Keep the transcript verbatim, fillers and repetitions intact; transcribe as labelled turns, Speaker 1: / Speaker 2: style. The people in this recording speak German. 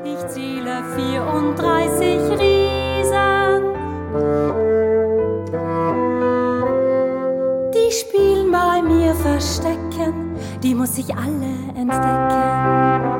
Speaker 1: Ich zähle vierunddreißig Riesen. Die spielen bei mir Verstecken, die muss ich alle entdecken.